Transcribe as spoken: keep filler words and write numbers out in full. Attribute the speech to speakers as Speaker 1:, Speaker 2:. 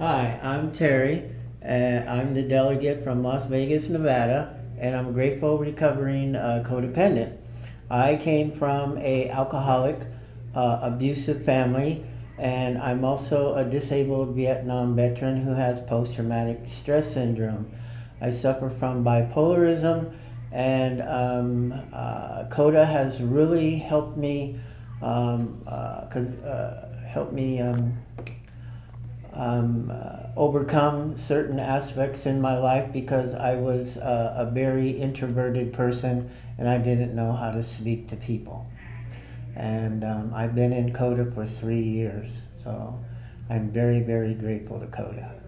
Speaker 1: Hi, I'm Terry, and I'm the delegate from Las Vegas, Nevada, and I'm a grateful recovering uh, codependent. I came from a alcoholic, uh, abusive family, and I'm also a disabled Vietnam veteran who has post-traumatic stress syndrome. I suffer from bipolarism, and um, uh, CODA has really helped me, um, uh, 'cause, uh, helped me. Um, um, uh, overcome certain aspects in my life because I was uh, a very introverted person and I didn't know how to speak to people. And um, I've been in CODA for three years, so I'm very, very grateful to CODA.